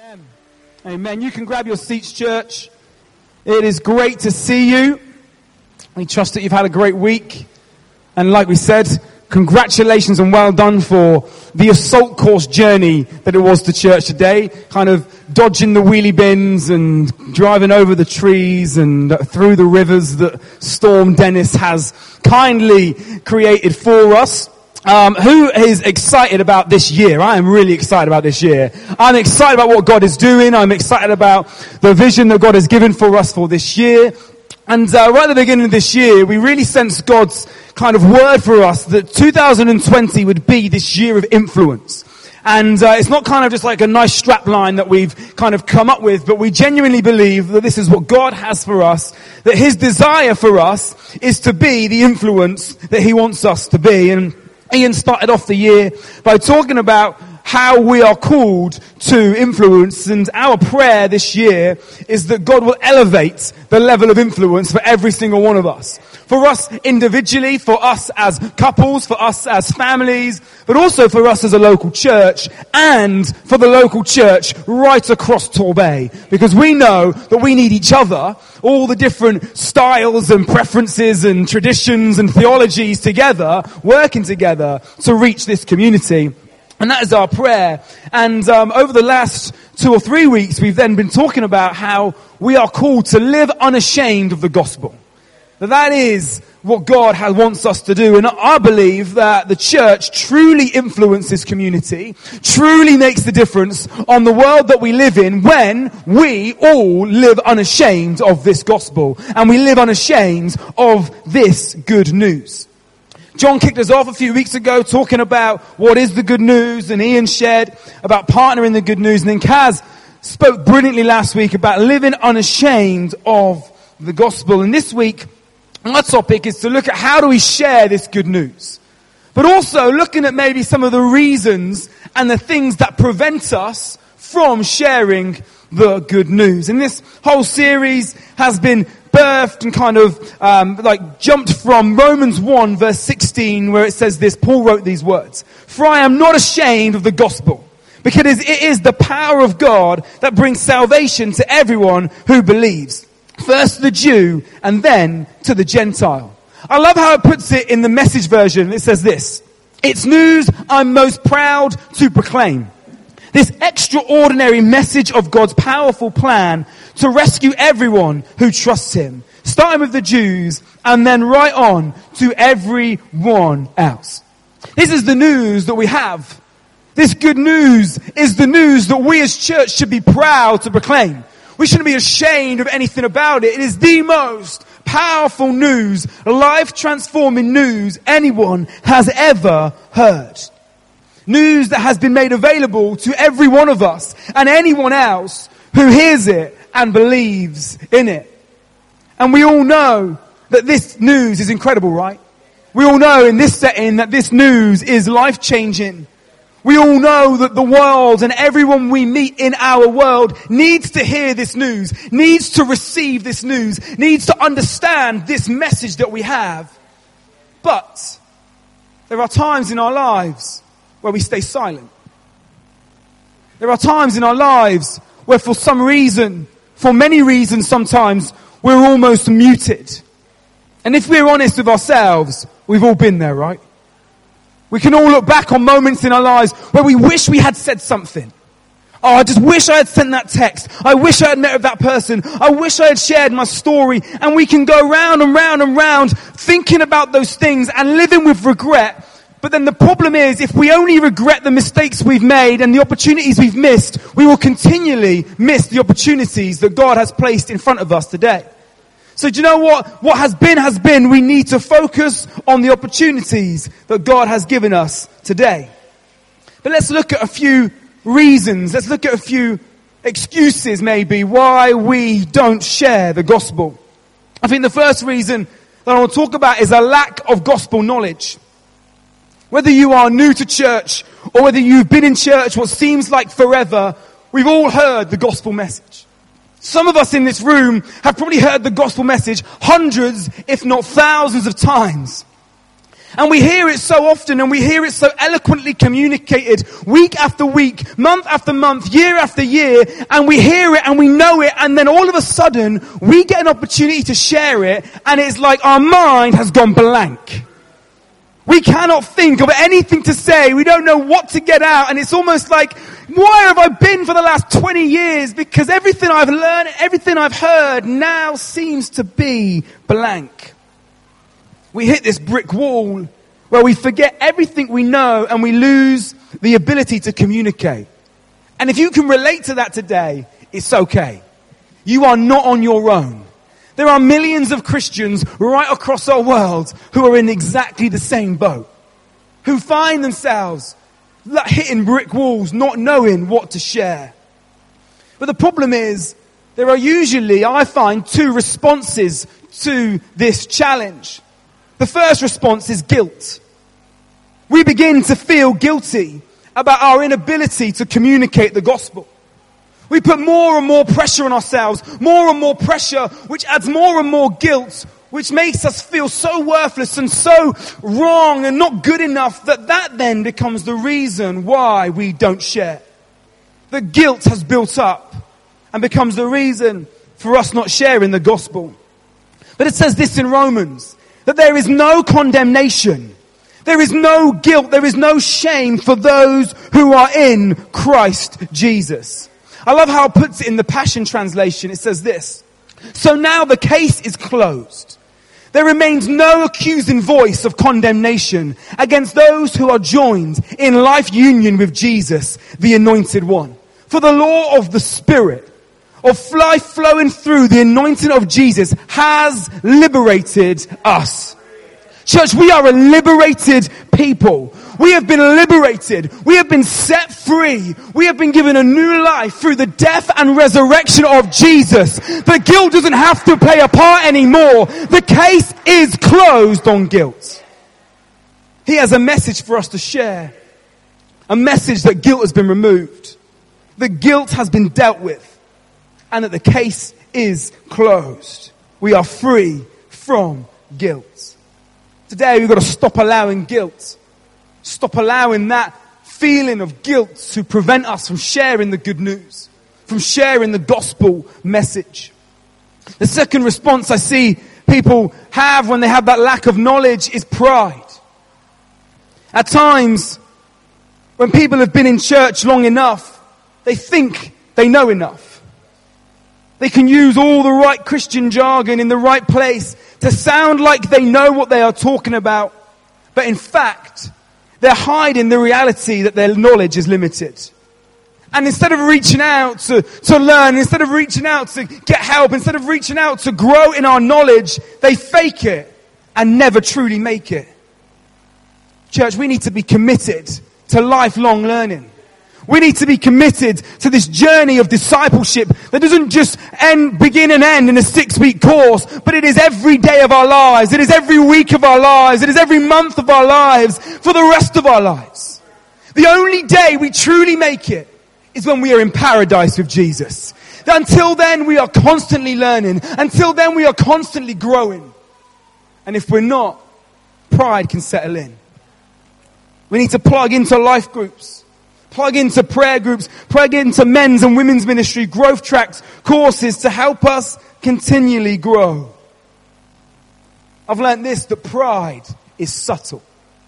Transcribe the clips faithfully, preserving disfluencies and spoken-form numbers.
Amen. Amen. You can grab your seats, church. It is great to see you. We trust that you've had a great week. And like we said, congratulations and well done for the assault course journey that it was to church today. Kind of dodging the wheelie bins and driving over the trees and through the rivers that Storm Dennis has kindly created for us. Um, who is excited about this year? I am really excited about this year. I'm excited about what God is doing. I'm excited about the vision that God has given for us for this year. And uh, right at the beginning of this year, we really sensed God's kind of word for us that two thousand twenty would be this year of influence. And uh, it's not kind of just like a nice strap line that we've kind of come up with, but we genuinely believe that this is what God has for us, that His desire for us is to be the influence that He wants us to be. And Ian started off the year by talking about how we are called to influence, and our prayer this year is that God will elevate the level of influence for every single one of us. For us individually, for us as couples, for us as families, but also for us as a local church, and for the local church right across Torbay. Because we know that we need each other, all the different styles and preferences and traditions and theologies together, working together to reach this community. And that is our prayer. And um, over the last two or three weeks, we've then been talking about how we are called to live unashamed of the gospel. That that is what God has, wants us to do. And I believe that the church truly influences community, truly makes the difference on the world that we live in when we all live unashamed of this gospel. And we live unashamed of this good news. John kicked us off a few weeks ago talking about what is the good news, and Ian shared about partnering the good news, and then Kaz spoke brilliantly last week about living unashamed of the gospel. And this week, our topic is to look at how do we share this good news, but also looking at maybe some of the reasons and the things that prevent us from sharing the good news. And this whole series has been birthed and kind of um, like jumped from Romans one verse sixteen, where it says this. Paul wrote these words: "For I am not ashamed of the gospel, because it is the power of God that brings salvation to everyone who believes, first to the Jew and then to the Gentile." I love how it puts it in the Message version. It says this: "It's news I'm most proud to proclaim. This extraordinary message of God's powerful plan to rescue everyone who trusts Him, starting with the Jews and then right on to everyone else." This is the news that we have. This good news is the news that we as church should be proud to proclaim. We shouldn't be ashamed of anything about it. It is the most powerful news, life-transforming news anyone has ever heard. News that has been made available to every one of us and anyone else who hears it and believes in it. And we all know that this news is incredible, right? We all know in this setting that this news is life-changing. We all know that the world and everyone we meet in our world needs to hear this news, needs to receive this news, needs to understand this message that we have. But there are times in our lives where we stay silent. There are times in our lives where for some reason, for many reasons sometimes, we're almost muted. And if we're honest with ourselves, we've all been there, right? We can all look back on moments in our lives where we wish we had said something. Oh, I just wish I had sent that text. I wish I had met with that person. I wish I had shared my story. And we can go round and round and round thinking about those things and living with regret. But then the problem is, if we only regret the mistakes we've made and the opportunities we've missed, we will continually miss the opportunities that God has placed in front of us today. So do you know what? What has been has been. We need to focus on the opportunities that God has given us today. But let's look at a few reasons. Let's look at a few excuses maybe why we don't share the gospel. I think the first reason that I want to talk about is a lack of gospel knowledge. Whether you are new to church or whether you've been in church what seems like forever, we've all heard the gospel message. Some of us in this room have probably heard the gospel message hundreds, if not thousands of times. And we hear it so often, and we hear it so eloquently communicated week after week, month after month, year after year, and we hear it and we know it, and then all of a sudden we get an opportunity to share it, and it's like our mind has gone blank. We cannot think of anything to say. We don't know what to get out, and it's almost like, where have I been for the last twenty years? Because everything I've learned, everything I've heard now seems to be blank. We hit this brick wall where we forget everything we know and we lose the ability to communicate. And if you can relate to that today, it's okay. You are not on your own. There are millions of Christians right across our world who are in exactly the same boat, who find themselves hitting brick walls, not knowing what to share. But the problem is, there are usually, I find, two responses to this challenge. The first response is guilt. We begin to feel guilty about our inability to communicate the gospel. We put more and more pressure on ourselves, more and more pressure, which adds more and more guilt, which makes us feel so worthless and so wrong and not good enough that that then becomes the reason why we don't share. The guilt has built up and becomes the reason for us not sharing the gospel. But it says this in Romans, that there is no condemnation, there is no guilt, there is no shame for those who are in Christ Jesus. I love how it puts it in the Passion Translation. It says this: so now the case is closed. There remains no accusing voice of condemnation against those who are joined in life union with Jesus, the Anointed One. For the law of the Spirit of life flowing through the anointing of Jesus has liberated us. Church, we are a liberated people. We have been liberated. We have been set free. We have been given a new life through the death and resurrection of Jesus. The guilt doesn't have to play a part anymore. The case is closed on guilt. He has a message for us to share. A message that guilt has been removed. The guilt has been dealt with. And that the case is closed. We are free from guilt. Today we've got to stop allowing guilt. Stop allowing that feeling of guilt to prevent us from sharing the good news. From sharing the gospel message. The second response I see people have when they have that lack of knowledge is pride. At times, when people have been in church long enough, they think they know enough. They can use all the right Christian jargon in the right place to sound like they know what they are talking about. But in fact, they're hiding the reality that their knowledge is limited. And instead of reaching out to, to learn, instead of reaching out to get help, instead of reaching out to grow in our knowledge, they fake it and never truly make it. Church, we need to be committed to lifelong learning. We need to be committed to this journey of discipleship that doesn't just end, begin and end in a six-week course, but it is every day of our lives. It is every week of our lives. It is every month of our lives for the rest of our lives. The only day we truly make it is when we are in paradise with Jesus. Until then, we are constantly learning. Until then, we are constantly growing. And if we're not, pride can settle in. We need to plug into life groups. Plug into prayer groups, plug into men's and women's ministry, growth tracks, courses to help us continually grow. I've learned this, that pride is subtle.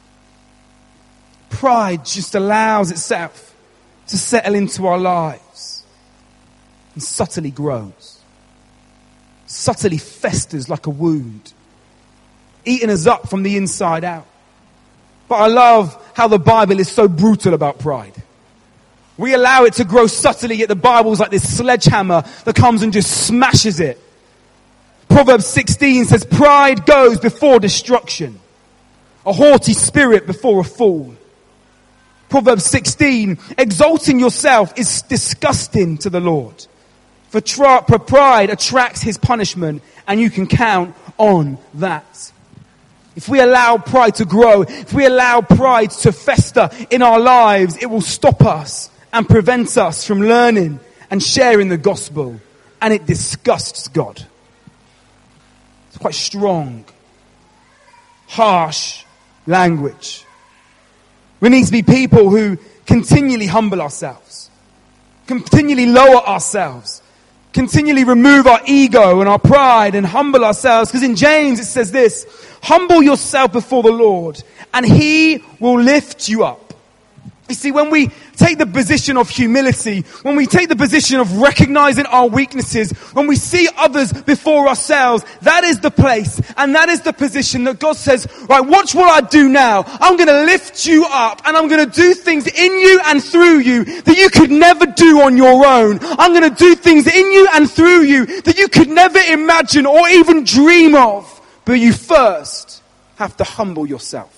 Pride just allows itself to settle into our lives and subtly grows. Subtly festers like a wound, eating us up from the inside out. But I love how the Bible is so brutal about pride. We allow it to grow subtly, yet the Bible's like this sledgehammer that comes and just smashes it. Proverbs sixteen says, pride goes before destruction, a haughty spirit before a fall. Proverbs sixteen, exalting yourself is disgusting to the Lord. For, tra- for pride attracts his punishment, and you can count on that. If we allow pride to grow, if we allow pride to fester in our lives, it will stop us and prevent us from learning and sharing the gospel. And it disgusts God. It's quite strong, harsh, language. We need to be people who continually humble ourselves, continually lower ourselves, continually remove our ego and our pride and humble ourselves. Because in James it says this, humble yourself before the Lord and he will lift you up. You see, when we take the position of humility, when we take the position of recognizing our weaknesses, when we see others before ourselves, that is the place and that is the position that God says, right, watch what I do now. I'm going to lift you up and I'm going to do things in you and through you that you could never do on your own. I'm going to do things in you and through you that you could never imagine or even dream of. But you first have to humble yourself.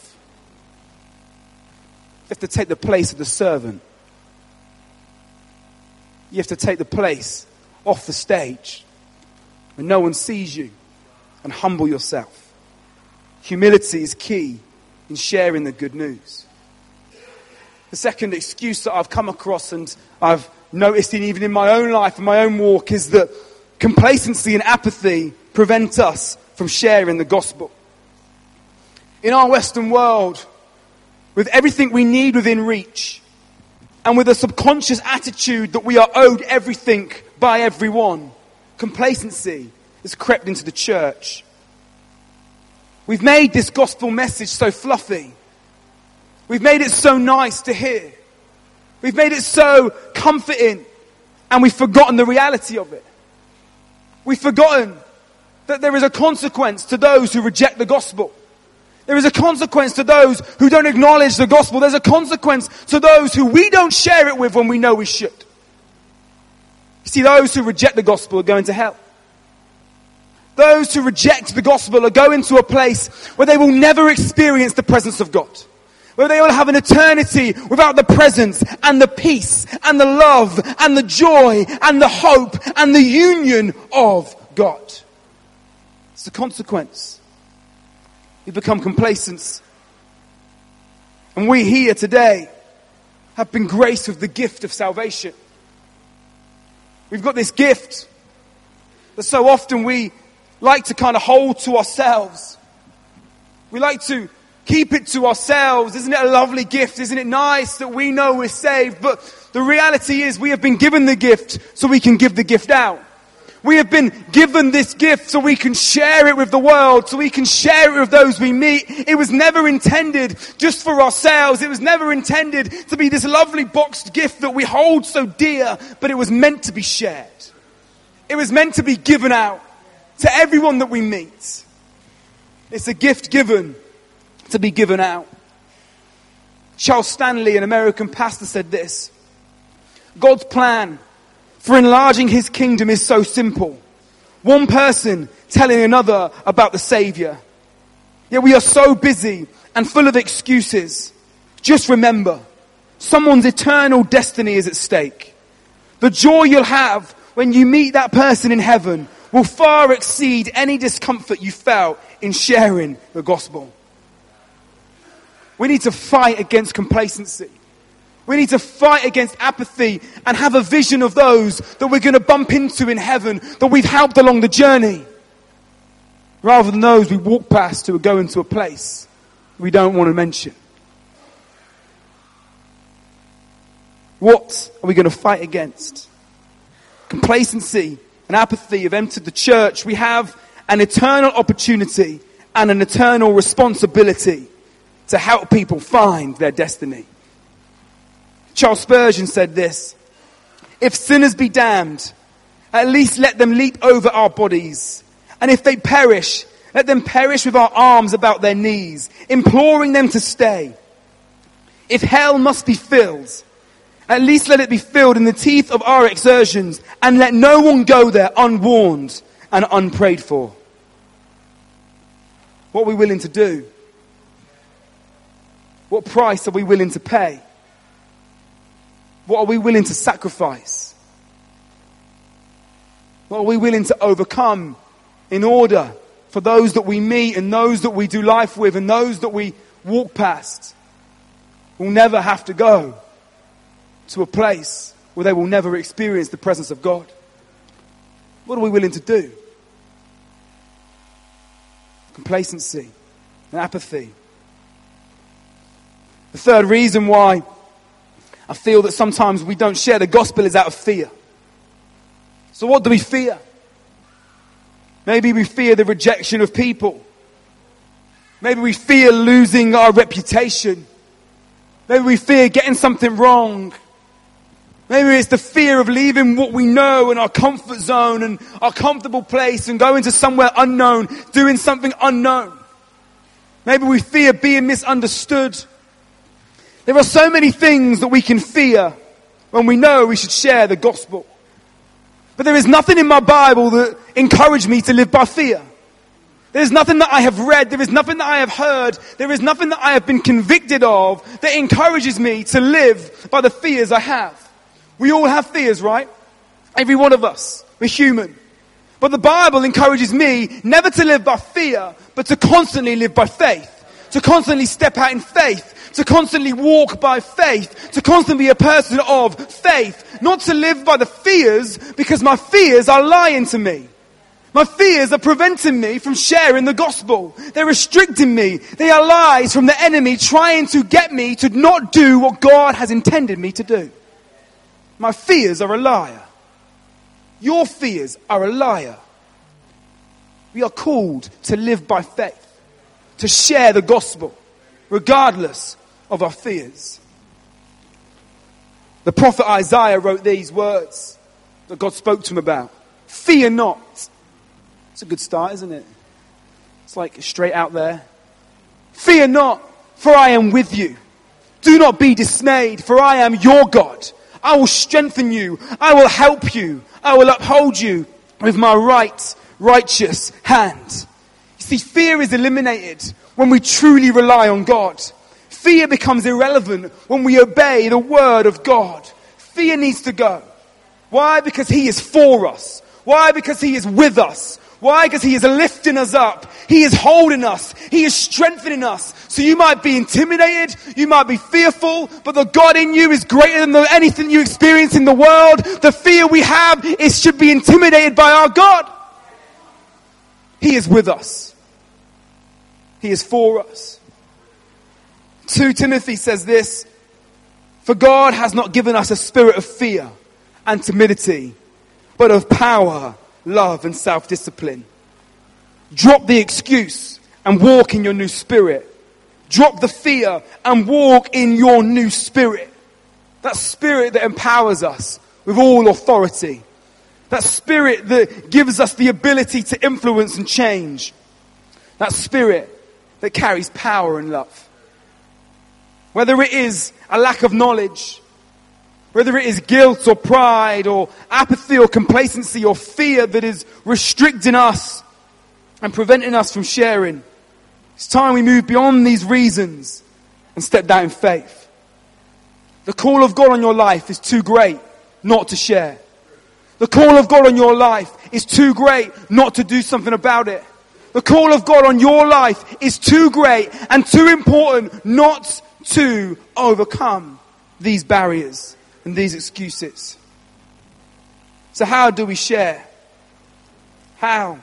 You have to take the place of the servant. You have to take the place off the stage when no one sees you and humble yourself. Humility is key in sharing the good news. The second excuse that I've come across and I've noticed in, even in my own life and my own walk is that complacency and apathy prevent us from sharing the gospel. In our Western world, with everything we need within reach, and with a subconscious attitude that we are owed everything by everyone, complacency has crept into the church. We've made this gospel message so fluffy. We've made it so nice to hear. We've made it so comforting, and we've forgotten the reality of it. We've forgotten that there is a consequence to those who reject the gospel. There is a consequence to those who don't acknowledge the gospel. There's a consequence to those who we don't share it with when we know we should. You see, those who reject the gospel are going to hell. Those who reject the gospel are going to a place where they will never experience the presence of God. Where they will have an eternity without the presence and the peace and the love and the joy and the hope and the union of God. It's the consequence. We become complacent. And we here today have been graced with the gift of salvation. We've got this gift that so often we like to kind of hold to ourselves. We like to keep it to ourselves. Isn't it a lovely gift? Isn't it nice that we know we're saved? But the reality is we have been given the gift so we can give the gift out. We have been given this gift so we can share it with the world, so we can share it with those we meet. It was never intended just for ourselves. It was never intended to be this lovely boxed gift that we hold so dear, but it was meant to be shared. It was meant to be given out to everyone that we meet. It's a gift given to be given out. Charles Stanley, an American pastor, said this: God's plan for enlarging his kingdom is so simple. One person telling another about the Savior. Yet we are so busy and full of excuses. Just remember, someone's eternal destiny is at stake. The joy you'll have when you meet that person in heaven will far exceed any discomfort you felt in sharing the gospel. We need to fight against complacency. We need to fight against apathy and have a vision of those that we're going to bump into in heaven, that we've helped along the journey, rather than those we walk past who are going to a place we don't want to mention. What are we going to fight against? Complacency and apathy have entered the church. We have an eternal opportunity and an eternal responsibility to help people find their destiny. Charles Spurgeon said this: if sinners be damned, at least let them leap over our bodies. And if they perish, let them perish with our arms about their knees, imploring them to stay. If hell must be filled, at least let it be filled in the teeth of our exertions, and let no one go there unwarned and unprayed for. What are we willing to do? What price are we willing to pay? What are we willing to sacrifice? What are we willing to overcome in order for those that we meet and those that we do life with and those that we walk past will never have to go to a place where they will never experience the presence of God? What are we willing to do? Complacency and apathy The third reason why I feel that sometimes we don't share the gospel is out of fear. So what do we fear? Maybe we fear the rejection of people. Maybe we fear losing our reputation. Maybe we fear getting something wrong. Maybe it's the fear of leaving what we know and our comfort zone and our comfortable place and going to somewhere unknown, doing something unknown. Maybe we fear being misunderstood. There are so many things that we can fear when we know we should share the gospel. But there is nothing in my Bible that encouraged me to live by fear. There is nothing that I have read, there is nothing that I have heard, there is nothing that I have been convicted of that encourages me to live by the fears I have. We all have fears, right? Every one of us. We're human. But the Bible encourages me never to live by fear, but to constantly live by faith. To constantly step out in faith. To constantly walk by faith. To constantly be a person of faith. Not to live by the fears, because my fears are lying to me. My fears are preventing me from sharing the gospel. They're restricting me. They are lies from the enemy trying to get me to not do what God has intended me to do. My fears are a liar. Your fears are a liar. We are called to live by faith. To share the gospel, regardless of our fears. The prophet Isaiah wrote these words that God spoke to him about. Fear not. It's a good start, isn't it? It's like straight out there. Fear not, for I am with you. Do not be dismayed, for I am your God. I will strengthen you. I will help you. I will uphold you with my right, righteous hand. You see, fear is eliminated when we truly rely on God. Fear becomes irrelevant when we obey the word of God. Fear needs to go. Why? Because he is for us. Why? Because he is with us. Why? Because he is lifting us up. He is holding us. He is strengthening us. So you might be intimidated. You might be fearful. But the God in you is greater than the, anything you experience in the world. The fear we have is should be intimidated by our God. He is with us. He is for us. Second Timothy says this. For God has not given us a spirit of fear and timidity, but of power, love and self-discipline. Drop the excuse and walk in your new spirit. Drop the fear and walk in your new spirit. That spirit that empowers us with all authority. That spirit that gives us the ability to influence and change. That spirit that carries power and love. Whether it is a lack of knowledge, whether it is guilt or pride or apathy or complacency or fear that is restricting us and preventing us from sharing, it's time we move beyond these reasons and step down in faith. The call of God on your life is too great not to share. The call of God on your life is too great not to do something about it. The call of God on your life is too great and too important not to overcome these barriers and these excuses. So how do we share? How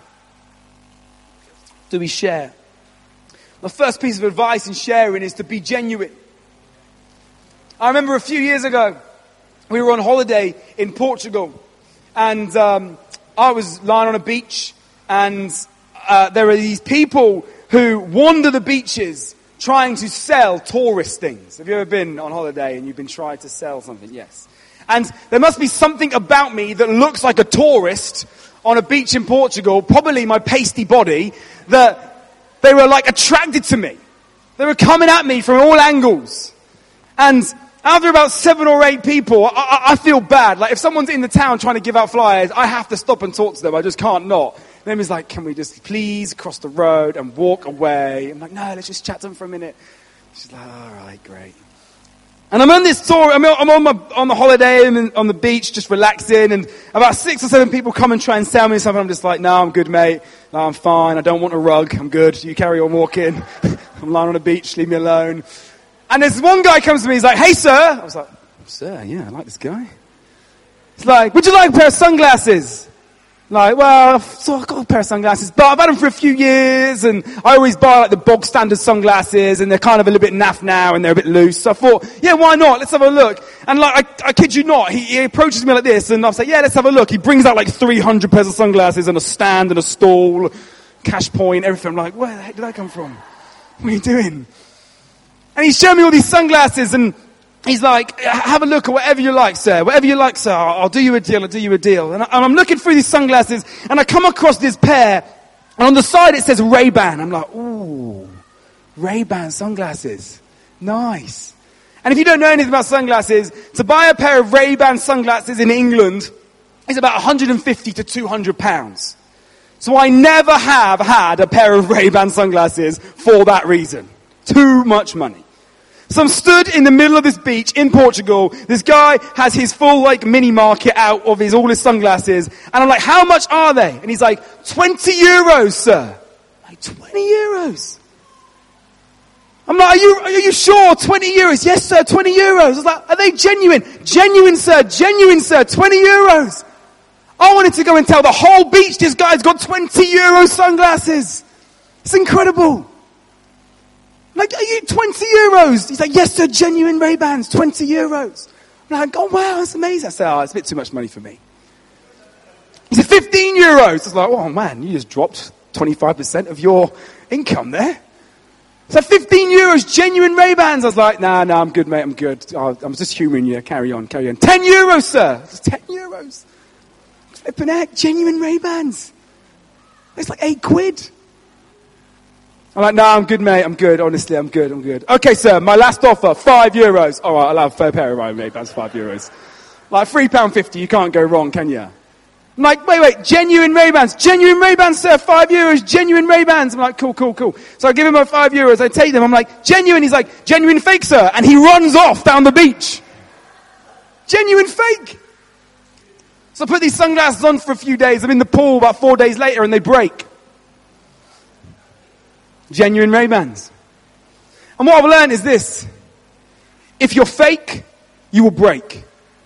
do we share? The first piece of advice in sharing is to be genuine. I remember a few years ago, we were on holiday in Portugal, and um, I was lying on a beach, and uh, there are these people who wander the beaches trying to sell tourist things. Have you ever been on holiday and you've been trying to sell something? Yes. And there must be something about me that looks like a tourist on a beach in Portugal, probably my pasty body, that they were like attracted to me. They were coming at me from all angles. And after about seven or eight people, I, I, I feel bad. Like if someone's in the town trying to give out flyers, I have to stop and talk to them. I just can't not. And then he's like, can we just please cross the road and walk away? I'm like, no, let's just chat to them for a minute. She's like, all right, great. And I'm on this tour, I'm on, I'm on, my, on the holiday and on the beach, just relaxing, and about six or seven people come and try and sell me something. I'm just like, no, I'm good, mate. No, I'm fine. I don't want a rug. I'm good. You carry on walking. I'm lying on a beach. Leave me alone. And this one guy comes to me. He's like, hey, sir. I was like, sir, yeah, I like this guy. He's like, would you like a pair of sunglasses? Like, well, so I've got a pair of sunglasses, but I've had them for a few years, and I always buy like the bog standard sunglasses, and they're kind of a little bit naff now, and they're a bit loose. So I thought, yeah, why not? Let's have a look. And like, I, I kid you not, he, he approaches me like this, and I'll say, yeah, let's have a look. He brings out like three hundred pairs of sunglasses, and a stand, and a stall, cash point, everything. I'm like, where the heck did that come from? What are you doing? And he's showing me all these sunglasses, and he's like, have a look at whatever you like, sir. Whatever you like, sir. I'll, I'll do you a deal. I'll do you a deal. And, I, and I'm looking through these sunglasses, and I come across this pair, and on the side it says Ray-Ban. I'm like, ooh, Ray-Ban sunglasses. Nice. And if you don't know anything about sunglasses, to buy a pair of Ray-Ban sunglasses in England is about one hundred fifty to two hundred pounds. So I never have had a pair of Ray-Ban sunglasses for that reason. Too much money. So I'm stood in the middle of this beach in Portugal. This guy has his full like mini market out of his all his sunglasses. And I'm like, how much are they? And he's like, twenty euros, sir. I'm like, twenty euros? I'm like, are you, are you sure? twenty euros? Yes, sir, twenty euros. I was like, are they genuine? Genuine, sir, genuine, sir, twenty euros. I wanted to go and tell the whole beach this guy's got twenty euro sunglasses. It's incredible. Like, are you twenty euros? He's like, yes, sir, genuine Ray-Bans, twenty euros. I'm like, oh, wow, that's amazing. I said, oh, it's a bit too much money for me. He said, fifteen euros. I was like, oh, man, you just dropped twenty-five percent of your income there. So fifteen euros, genuine Ray-Bans. I was like, nah, nah, I'm good, mate, I'm good. Oh, I'm just humouring you. Carry on, carry on. ten euros, sir. It's ten euros. Flipping heck, genuine Ray-Bans. It's like eight quid. I'm like, no, I'm good, mate. I'm good. Honestly, I'm good. I'm good. Okay, sir, my last offer, five euros. All right, I'll have a pair of Ray-Bans, five euros. Like three pounds fifty, you can't go wrong, can you? I'm like, wait, wait, genuine Ray-Bans. Genuine Ray-Bans, sir, five euros. Genuine Ray-Bans. I'm like, cool, cool, cool. So I give him my five euros. I take them. I'm like, genuine. He's like, genuine fake, sir. And he runs off down the beach. Genuine fake. So I put these sunglasses on for a few days. I'm in the pool about four days later and they break. Genuine Ray-Bans. And what I've learned is this. If you're fake, you will break.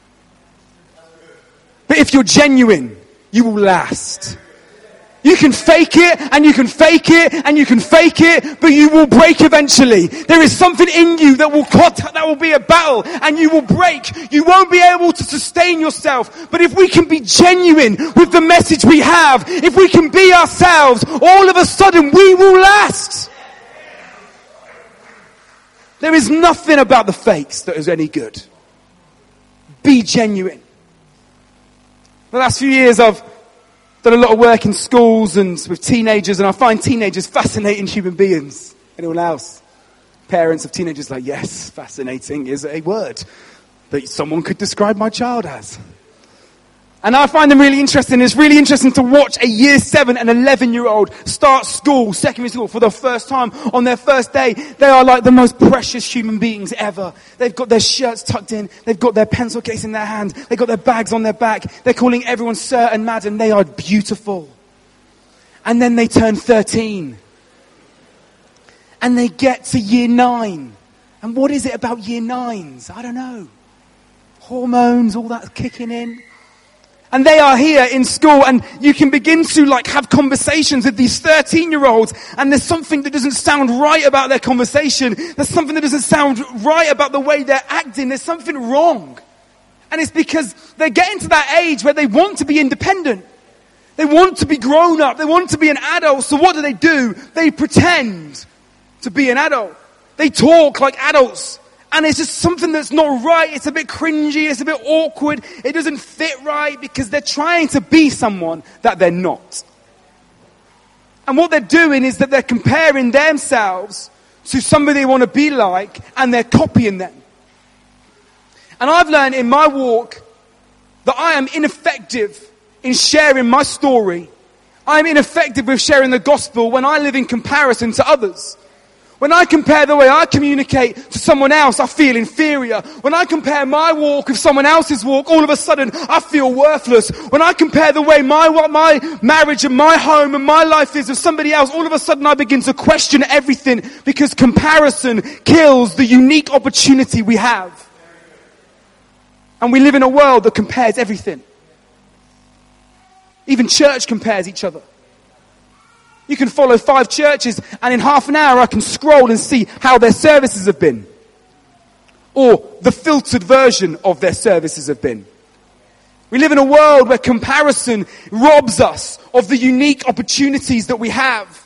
But if you're genuine, you will last. You can fake it, and you can fake it, and you can fake it, but you will break eventually. There is something in you that will cut, that will be a battle, and you will break. You won't be able to sustain yourself. But if we can be genuine with the message we have, if we can be ourselves, all of a sudden we will last. There is nothing about the fakes that is any good. Be genuine. The last few years I've done a lot of work in schools and with teenagers, and I find teenagers fascinating human beings. Anyone else? Parents of teenagers like, yes, fascinating is a word that someone could describe my child as. And I find them really interesting. It's really interesting to watch a year seven and eleven year old start school, secondary school, for the first time on their first day. They are like the most precious human beings ever. They've got their shirts tucked in. They've got their pencil case in their hand. They've got their bags on their back. They're calling everyone sir and madam. They are beautiful. And then they turn thirteen. And they get to year nine. And what is it about year nines? I don't know. Hormones, all that kicking in. And they are here in school, and you can begin to like have conversations with these thirteen year olds, and there's something that doesn't sound right about their conversation. There's something that doesn't sound right about the way they're acting. There's something wrong. And it's because they're getting to that age where they want to be independent. They want to be grown up. They want to be an adult. So what do they do? They pretend to be an adult. They talk like adults. And it's just something that's not right. It's a bit cringy. It's a bit awkward. It doesn't fit right because they're trying to be someone that they're not. And what they're doing is that they're comparing themselves to somebody they want to be like, and they're copying them. And I've learned in my walk that I am ineffective in sharing my story. I'm ineffective with sharing the gospel when I live in comparison to others. When I compare the way I communicate to someone else, I feel inferior. When I compare my walk with someone else's walk, all of a sudden I feel worthless. When I compare the way my my marriage and my home and my life is with somebody else, all of a sudden I begin to question everything, because comparison kills the unique opportunity we have. And we live in a world that compares everything. Even church compares each other. You can follow five churches and in half an hour I can scroll and see how their services have been. Or the filtered version of their services have been. We live in a world where comparison robs us of the unique opportunities that we have.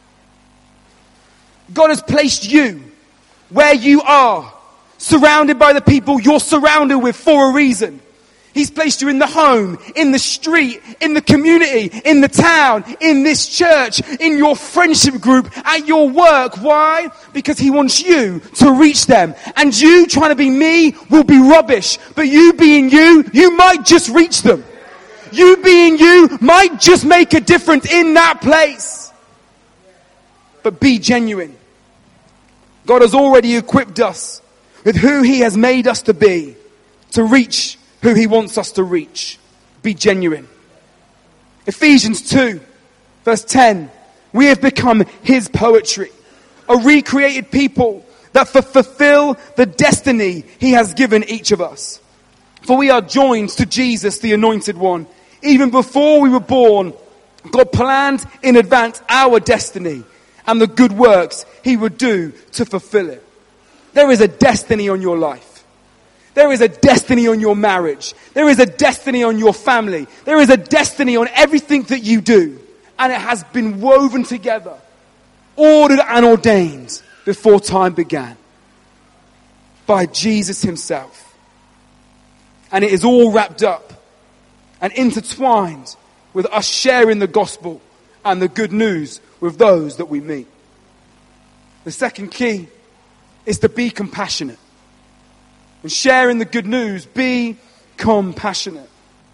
God has placed you where you are, surrounded by the people you're surrounded with for a reason. He's placed you in the home, in the street, in the community, in the town, in this church, in your friendship group, at your work. Why? Because he wants you to reach them. And you trying to be me will be rubbish. But you being you, you might just reach them. You being you might just make a difference in that place. But be genuine. God has already equipped us with who he has made us to be, to reach who he wants us to reach. Be genuine. Ephesians two, verse ten. We have become his poetry, a recreated people that f- fulfill the destiny he has given each of us. For we are joined to Jesus, the Anointed One. Even before we were born, God planned in advance our destiny and the good works he would do to fulfill it. There is a destiny on your life. There is a destiny on your marriage. There is a destiny on your family. There is a destiny on everything that you do. And it has been woven together, ordered and ordained before time began by Jesus himself. And it is all wrapped up and intertwined with us sharing the gospel and the good news with those that we meet. The second key is to be compassionate. And sharing the good news, be compassionate.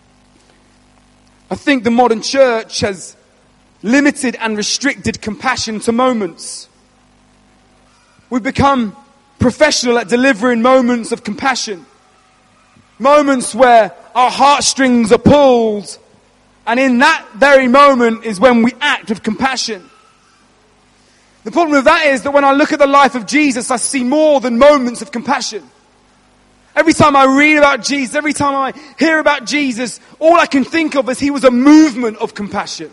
I think the modern church has limited and restricted compassion to moments. We've become professional at delivering moments of compassion. Moments where our heartstrings are pulled. And in that very moment is when we act with compassion. The problem with that is that when I look at the life of Jesus, I see more than moments of compassion. Every time I read about Jesus, every time I hear about Jesus, all I can think of is he was a movement of compassion.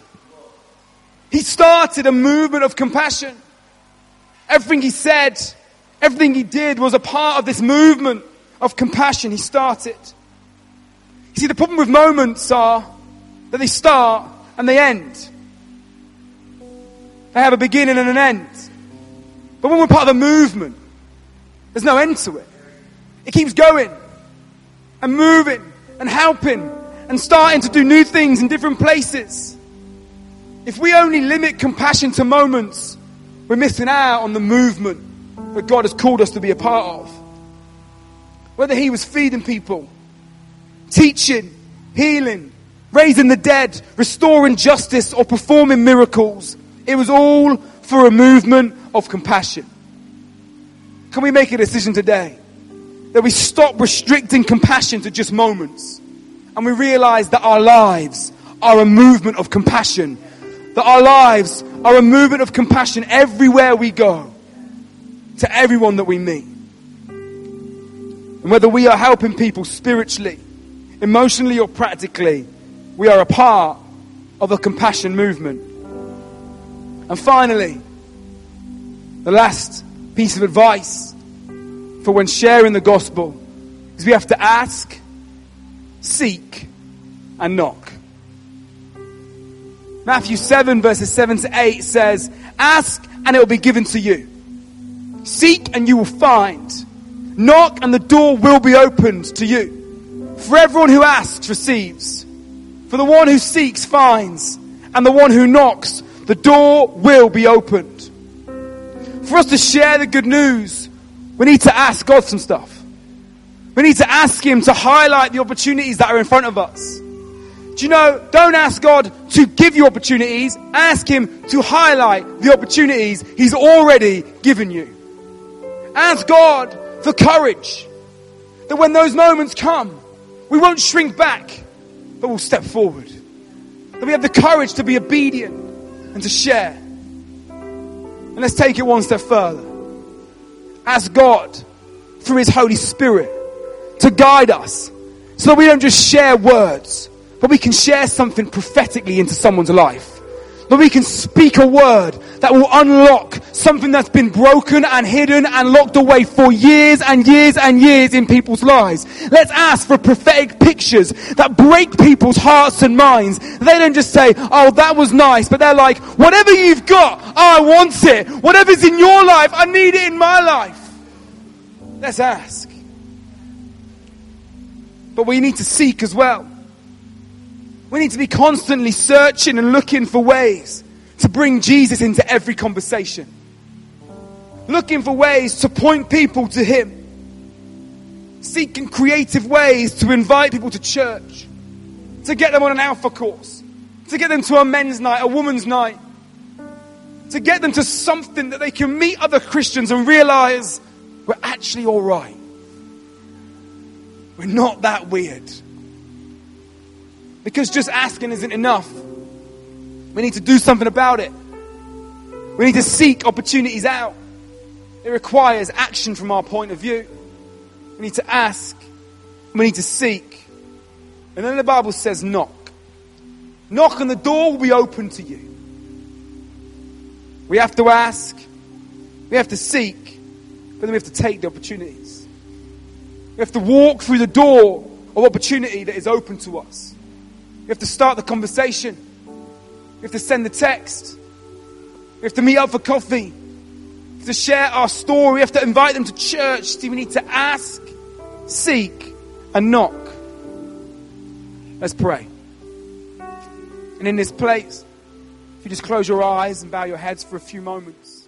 He started a movement of compassion. Everything he said, everything he did was a part of this movement of compassion he started. You see, the problem with moments are that they start and they end. They have a beginning and an end. But when we're part of a movement, there's no end to it. It keeps going and moving and helping and starting to do new things in different places. If we only limit compassion to moments, we're missing out on the movement that God has called us to be a part of. Whether he was feeding people, teaching, healing, raising the dead, restoring justice, or performing miracles, it was all for a movement of compassion. Can we make a decision today that we stop restricting compassion to just moments, and we realize that our lives are a movement of compassion, that our lives are a movement of compassion everywhere we go, to everyone that we meet. And whether we are helping people spiritually, emotionally, or practically, we are a part of a compassion movement. And finally, the last piece of advice for when sharing the gospel is we have to ask, seek, and knock. Matthew seven verses seven to eight says, ask and it will be given to you. Seek and you will find. Knock and the door will be opened to you. For everyone who asks receives. For the one who seeks finds. And the one who knocks, the door will be opened. For us to share the good news, we need to ask God some stuff. We need to ask him to highlight the opportunities that are in front of us. Do you know, don't ask God to give you opportunities. Ask him to highlight the opportunities he's already given you. Ask God for courage. That when those moments come, we won't shrink back, but we'll step forward. That we have the courage to be obedient and to share. And let's take it one step further. Ask God through his Holy Spirit to guide us so that we don't just share words, but we can share something prophetically into someone's life. That we can speak a word that will unlock something that's been broken and hidden and locked away for years and years and years in people's lives. Let's ask for prophetic pictures that break people's hearts and minds. They don't just say, oh, that was nice, but they're like, whatever you've got, oh, I want it. Whatever's in your life, I need it in my life. Let's ask. But we need to seek as well. We need to be constantly searching and looking for ways to bring Jesus into every conversation. Looking for ways to point people to Him. Seeking creative ways to invite people to church. To get them on an alpha course. To get them to a men's night, a woman's night. To get them to something that they can meet other Christians and realize we're actually all right. We're not that weird. Because just asking isn't enough. We need to do something about it. We need to seek opportunities out. It requires action from our point of view. We need to ask. We need to seek. And then the Bible says knock. Knock and the door will be open to you. We have to ask. We have to seek. But then we have to take the opportunities. We have to walk through the door of opportunity that is open to us. We have to start the conversation. We have to send the text. We have to meet up for coffee. We have to share our story. We have to invite them to church. See, we need to ask, seek, and knock. Let's pray. And in this place, if you just close your eyes and bow your heads for a few moments.